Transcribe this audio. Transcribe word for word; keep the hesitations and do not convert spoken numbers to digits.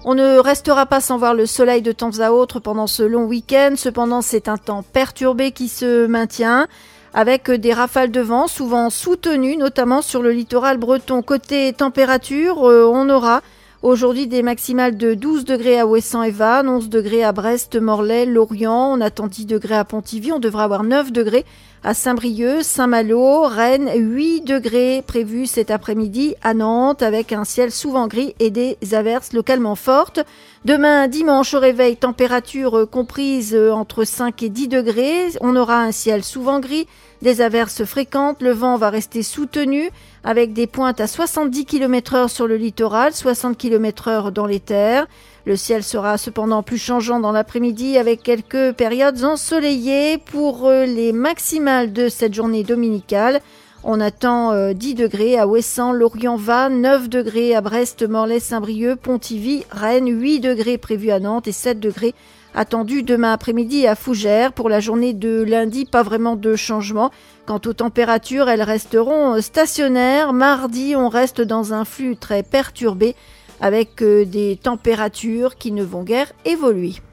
On ne restera pas sans voir le soleil de temps à autre pendant ce long week-end. Cependant, c'est un temps perturbé qui se maintient, avec des rafales de vent souvent soutenues, notamment sur le littoral breton. Côté température, euh, on aura aujourd'hui des maximales de douze degrés à Ouessant et Vannes, onze degrés à Brest, Morlaix, Lorient. On attend dix degrés à Pontivy. On devrait avoir neuf degrés à Saint-Brieuc, Saint-Malo, Rennes, huit degrés prévus cet après-midi à Nantes, avec un ciel souvent gris et des averses localement fortes. Demain, dimanche, au réveil, température comprise entre cinq et dix degrés. On aura un ciel souvent gris, des averses fréquentes. Le vent va rester soutenu avec des pointes à soixante-dix kilomètres heure sur le littoral, soixante kilomètres heure dans les terres. Le ciel sera cependant plus changeant dans l'après-midi avec quelques périodes ensoleillées pour les maximales de cette journée dominicale. On attend dix degrés à Ouessant, Lorient, Vannes, neuf degrés à Brest, Morlaix, Saint-Brieuc, Pontivy, Rennes, huit degrés prévus à Nantes et sept degrés attendus demain après-midi à Fougères. Pour la journée de lundi, pas vraiment de changement. Quant aux températures, elles resteront stationnaires. Mardi, on reste dans un flux très perturbé avec des températures qui ne vont guère évoluer.